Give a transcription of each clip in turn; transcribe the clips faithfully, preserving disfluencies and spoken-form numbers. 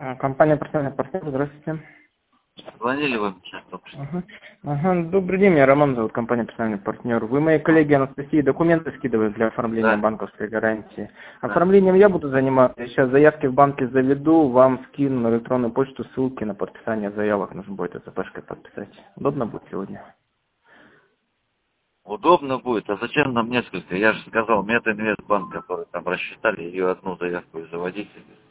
А, Компания «Профессиональный партнер», здравствуйте. Звонили вы сейчас только что? Ага. Ага. Добрый день, меня Роман зовут, компания «Профессиональный партнер». Вы моей коллеге Анастасии документы скидывали для оформления Да. банковской гарантии. Да. Оформлением я буду заниматься. Я сейчас заявки в банке заведу, вам скину на электронную почту ссылки на подписание заявок. Нужно будет это пэшкой подписать. Удобно будет сегодня? Удобно будет. А зачем нам несколько? Я же сказал, Метинвестбанк, который там рассчитали, ее одну заявку и заводить.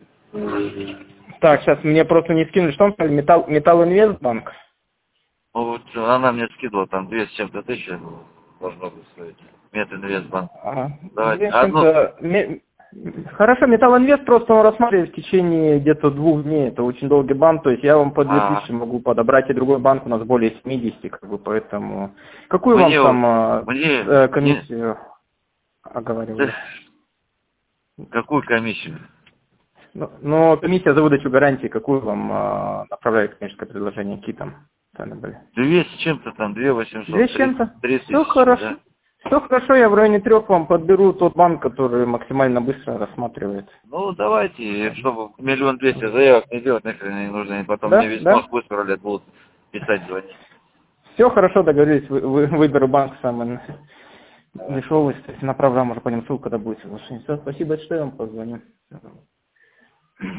Так, сейчас мне просто не скинули. Что он сказал? Металл, Металлинвестбанк? Ну вот она мне скидывала, там две с чем-то тысячи должно быть стоить. Метинвестбанк. Ага. Давайте. Две с Одну. чем-то. Ме- Хорошо, Металлинвест просто он рассматривает в течение где-то двух дней. Это очень долгий банк, то есть я вам по две А, тысячи могу подобрать, и другой банк у нас более семидесяти, как бы, поэтому... Какую вам мне, там а, мне, э, мне, комиссию оговаривали? какую комиссию? Ну, но комиссия за выдачу гарантии, какую вам а, направляет коммерческое предложение, какие там цены были? Две с чем-то там, две Две восемьсот, с три, чем-то? три Все тысячи, хорошо. да? Все хорошо, я в районе трех вам подберу тот банк, который максимально быстро рассматривает. Ну, давайте, чтобы миллион двести заявок не делать, нахрен не нужно, и потом мне Да, весь да? мозг высправлять будут писать, звонить. Все хорошо, договорились, вы, вы- выберу банк самый дешевый, направлю вам уже по ним ссылку, когда будет соглашение. Все, спасибо, что я вам позвоню.